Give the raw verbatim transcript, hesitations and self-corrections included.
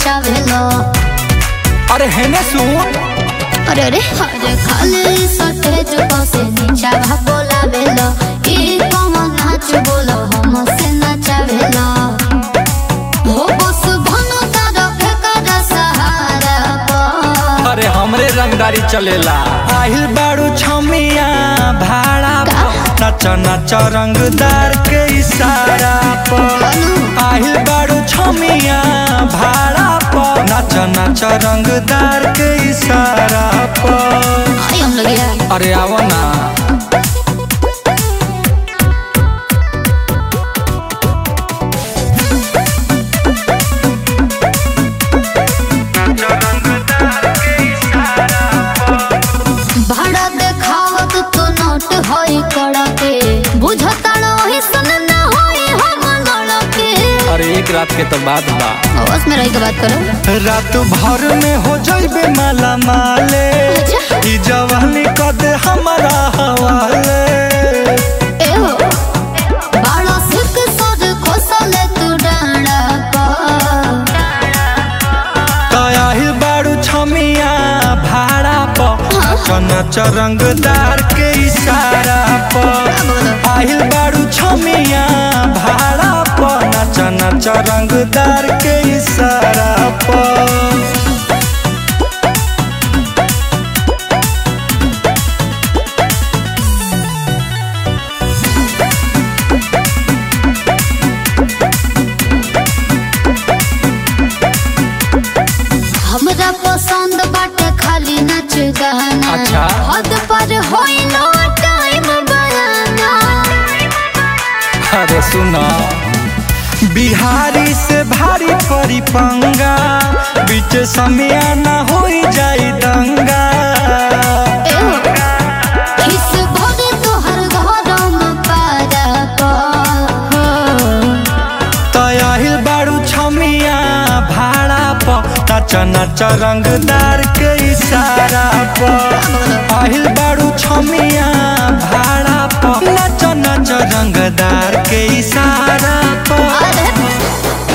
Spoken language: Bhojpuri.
नचावेलो। अरे हेने सुन अरे अरे अरे खाली सटेज से नीचा भा बोलावेलो। ई कौन नाच बोलो हमसे नचावेलो। हो बस भनो तारा फेकर सहारा पर। अरे हमरे रंगदारी चलेला। आहिल बाड़ू छमिया भाड़ा नच नच रंगदार के इशारा पर। आहिल बाड़ू छमिया भाड़ा पर नच नच रंगदार के इशारा पर। आई हम लोग यार। अरे आओ ना भाड़ा देखावत तो नोट होई कड़के बुझताड़ो ही सन ना होई हम लड़के। अरे एक रात के तो बात बा। बस में रही के बात करो। रात भर में हो जाइबे माला माले। ई जवानी कद हमारा हवाले। ए हो बाड़ा सिक सज खोसले तू डांडा पर। तयाहिल बाड़ू छमिया भाड़ा पर नच नच रंगदार के इशारा पर। आहिल बाड़ू छमिया भाड़ा पर नच नच रंगदार के इशारा पर। हमरा पसंद बाटे खाली नच गाना। अच्छा। हद पर होई नो टाइम बयाना। अरे सुना बिहारी से भारी परी पंगा बीच समय ना हो जाई दंगा। ए हो किस भरे तोहर घरों में पारा पर। तयाहिल बाड़ू छमिया भाड़ा पर नच नच रंगदार के इशारा पर। आहिल बाड़ू छमिया भाड़ा पर नच नच रंगदार के इशारा पर। अरे